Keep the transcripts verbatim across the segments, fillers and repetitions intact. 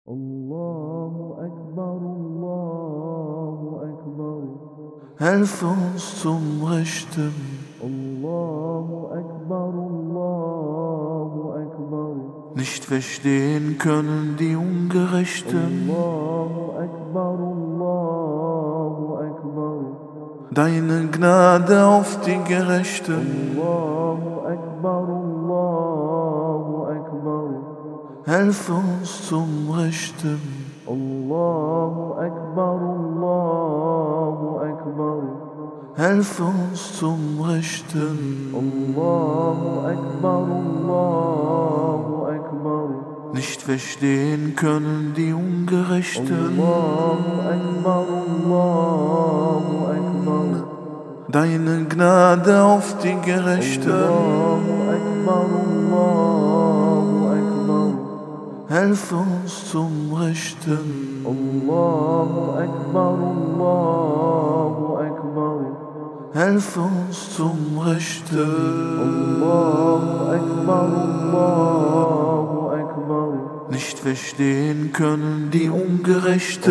Allahu Akbar, Allahu Akbar. Helf uns zum Rechten. Allahu Akbar, Allahu Akbar. Nicht verstehen können die Ungerechten Allahu Akbar, Allahu Akbar. deine Gnade auf die Gerechten. Allahu Akbar, Allahu Akbar. Helf uns zum Rechten. Allahu Akbar, Allahu Akbar. Helf uns zum Rechten. Allahu Akbar, Allahu Akbar. Nicht verstehen können die Ungerechten Allahu Akbar, Allahu Akbar. deine Gnade auf die Gerechten. Allahu Akbar, Allahu Akbar. Helf uns zum Rechten. Allahu Akbar, Allahu Akbar. Helf uns zum Rechten. Allahu Akbar, Allahu Akbar. Nicht verstehen können die Ungerechten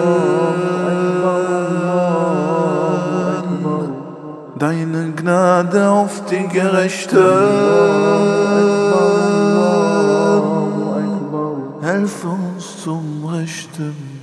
Allahu Akbar. deine Gnade auf die Gerechten. Allahu Akbar. Helf uns zum Rechten.